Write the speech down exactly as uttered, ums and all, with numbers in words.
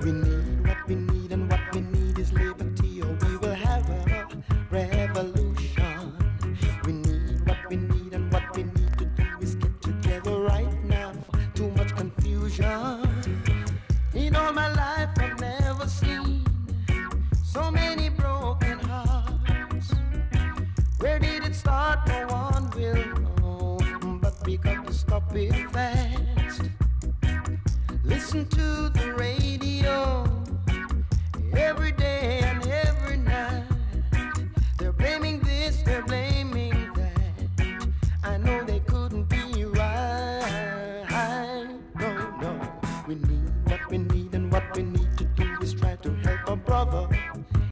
We need what we need, and what we need is liberty, or we will have a revolution. We need what we need, and what we need to do is get together right now. Too much confusion. In all my life I've never seen so many broken hearts. Where did it start? No one will know, but we got to stop it fast. Listen to the radio every day and every night. They're blaming this, they're blaming that. I know they couldn't be right. No, no. We need what we need, and what we need to do is try to help our brother.